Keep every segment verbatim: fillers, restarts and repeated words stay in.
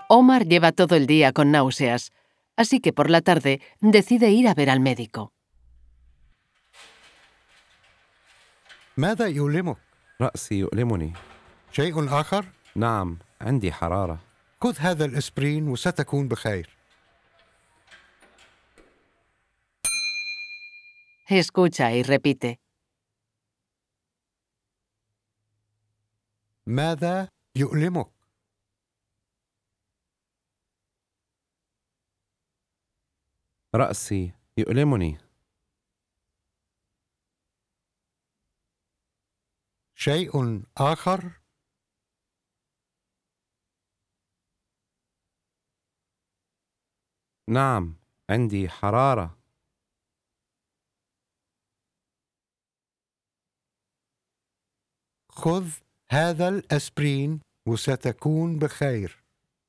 Omar lleva todo el día con náuseas, así que por la tarde decide ir a ver al médico. ماذا يؤلمك؟ رأسي يؤلمني. شيء آخر؟ نعم، عندي حرارة. خذ هذا الإسبرين وستكون بخير. Escucha y repite. ماذا يؤلمك؟ رأسي يؤلمني. شيء آخر؟ نعم، عندي حرارة. خذ هذا الأسبرين وستكون بخير.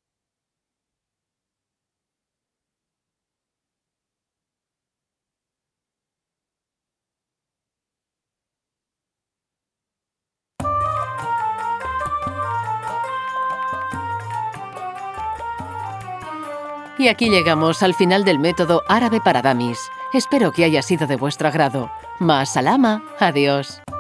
Y aquí llegamos al final del método árabe para damis. Espero que haya sido de vuestro agrado. Ma salama. Adiós.